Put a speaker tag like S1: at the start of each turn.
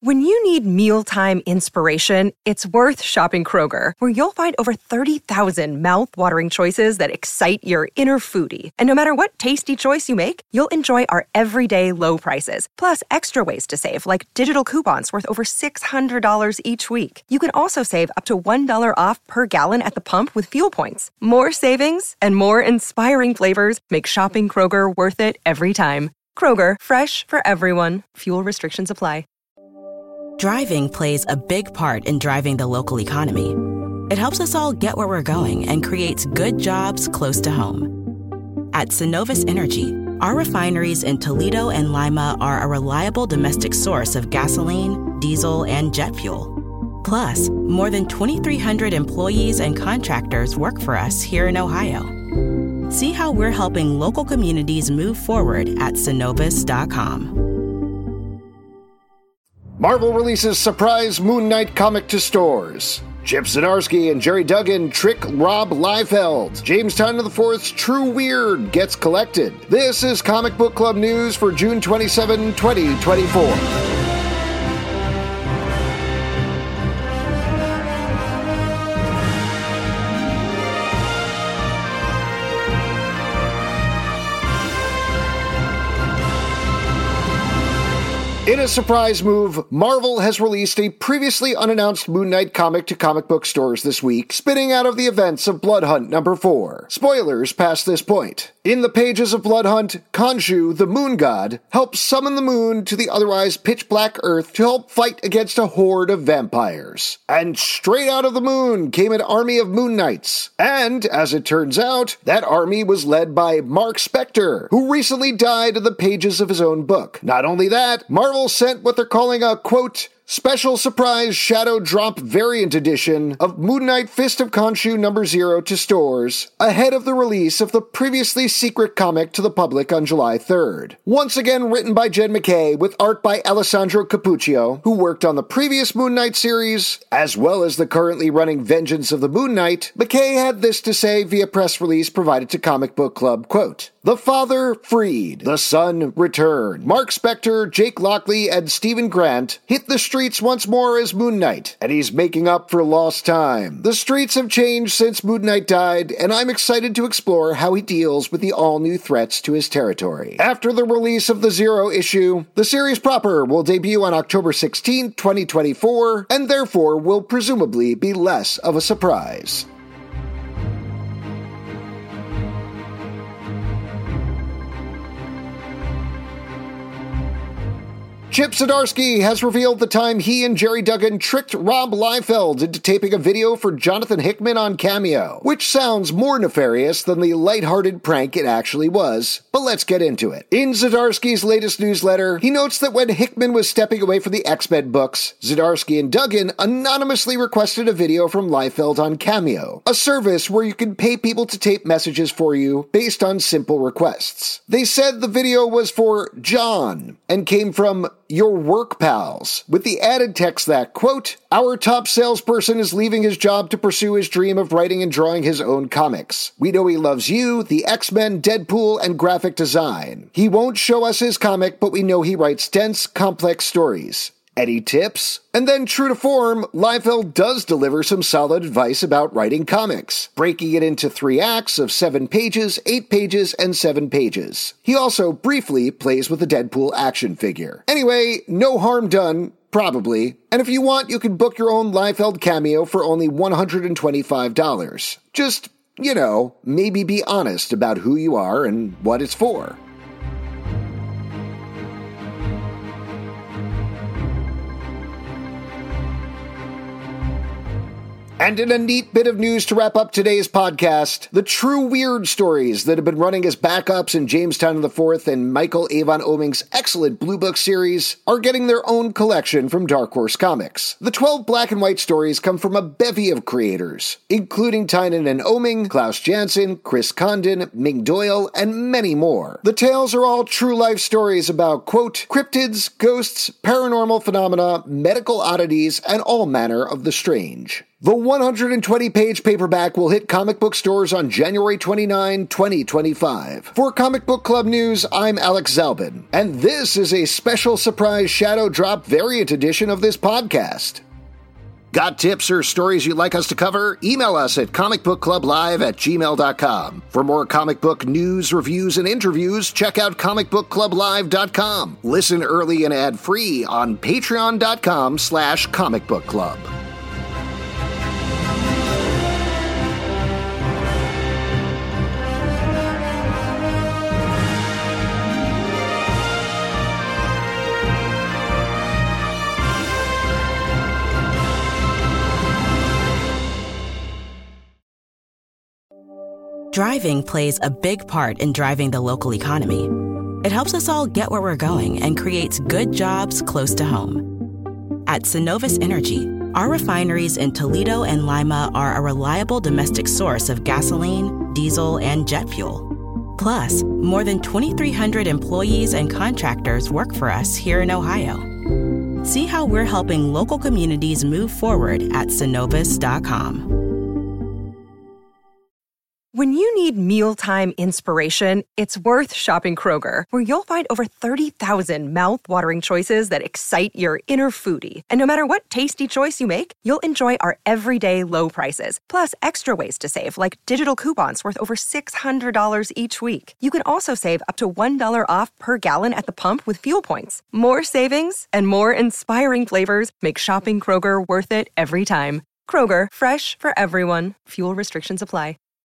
S1: When you need mealtime inspiration, it's worth shopping Kroger, where you'll find over 30,000 mouth-watering choices that excite your inner foodie. And no matter what tasty choice you make, you'll enjoy our everyday low prices, plus extra ways to save, like digital coupons worth over $600 each week. You can also save up to $1 off per gallon at the pump with fuel points. More savings and more inspiring flavors make shopping Kroger worth it every time. Kroger, fresh for everyone. Fuel restrictions apply.
S2: Driving plays a big part in driving the local economy. It helps us all get where we're going and creates good jobs close to home. At Synovus Energy, our refineries in Toledo and Lima are a reliable domestic source of gasoline, diesel, and jet fuel. Plus, more than 2,300 employees and contractors work for us here in Ohio. See how we're helping local communities move forward at Synovus.com.
S3: Marvel releases surprise Moon Knight comic to stores. Chip Zdarsky and Jerry Duggan trick Rob Liefeld. Jamestown of the Fourth's True Weird gets collected. This is Comic Book Club news for June 27, 2024. In a surprise move, Marvel has released a previously unannounced Moon Knight comic to comic book stores this week, spinning out of the events of Blood Hunt number 4. Spoilers past this point. In the pages of Blood Hunt, Khonshu, the moon god, helps summon the moon to the otherwise pitch-black Earth to help fight against a horde of vampires. And straight out of the moon came an army of Moon Knights. And, as it turns out, that army was led by Mark Spector, who recently died in the pages of his own book. Not only that, Marvel sent what they're calling a, quote, special surprise shadow drop variant edition of Moon Knight Fist of Khonshu number 0 to stores ahead of the release of the previously secret comic to the public on July 3rd. Once again written by Jed MacKay with art by Alessandro Cappuccio, who worked on the previous Moon Knight series, as well as the currently running Vengeance of the Moon Knight. MacKay had this to say via press release provided to Comic Book Club, quote, "The father freed, the son returned. Mark Spector, Jake Lockley, and Stephen Grant hit the streets once more as Moon Knight, and he's making up for lost time. The streets have changed since Moon Knight died, and I'm excited to explore how he deals with the all-new threats to his territory." After the release of the 0 issue, the series proper will debut on October 16, 2024, and therefore will presumably be less of a surprise. Chip Zdarsky has revealed the time he and Jerry Duggan tricked Rob Liefeld into taping a video for Jonathan Hickman on Cameo, which sounds more nefarious than the lighthearted prank it actually was, but let's get into it. In Zdarsky's latest newsletter, he notes that when Hickman was stepping away from the X-Men books, Zdarsky and Duggan anonymously requested a video from Liefeld on Cameo, a service where you can pay people to tape messages for you based on simple requests. They said the video was for John and came from your work pals, with the added text that, quote, "Our top salesperson is leaving his job to pursue his dream of writing and drawing his own comics. We know he loves you, the X-Men, Deadpool, and graphic design. He won't show us his comic, but we know he writes dense, complex stories. Any tips?" And then, true to form, Liefeld does deliver some solid advice about writing comics, breaking it into 3 acts of 7 pages, 8 pages, and 7 pages. He also briefly plays with the Deadpool action figure. Anyway, no harm done, probably. And if you want, you can book your own Liefeld cameo for only $125. Just, maybe be honest about who you are and what it's for. And in a neat bit of news to wrap up today's podcast, the True Weird stories that have been running as backups in Jamestown of the Fourth and Michael Avon Oeming's excellent Blue Book series are getting their own collection from Dark Horse Comics. The 12 black and white stories come from a bevy of creators, including Tynan and Oeming, Klaus Janson, Chris Condon, Ming Doyle, and many more. The tales are all true life stories about, quote, cryptids, ghosts, paranormal phenomena, medical oddities, and all manner of the strange. The 120-page paperback will hit comic book stores on January 29, 2025. For Comic Book Club News, I'm Alex Zalbin, and this is a special surprise Shadow Drop variant edition of this podcast. Got tips or stories you'd like us to cover? Email us at comicbookclublive@gmail.com. For more comic book news, reviews, and interviews, check out comicbookclublive.com. Listen early and ad-free on patreon.com/comicbookclub.
S2: Driving plays a big part in driving the local economy. It helps us all get where we're going and creates good jobs close to home. At Synovus Energy, our refineries in Toledo and Lima are a reliable domestic source of gasoline, diesel, and jet fuel. Plus, more than 2,300 employees and contractors work for us here in Ohio. See how we're helping local communities move forward at Synovus.com.
S1: When you need mealtime inspiration, it's worth shopping Kroger, where you'll find over 30,000 mouth-watering choices that excite your inner foodie. And no matter what tasty choice you make, you'll enjoy our everyday low prices, plus extra ways to save, like digital coupons worth over $600 each week. You can also save up to $1 off per gallon at the pump with fuel points. More savings and more inspiring flavors make shopping Kroger worth it every time. Kroger, fresh for everyone. Fuel restrictions apply.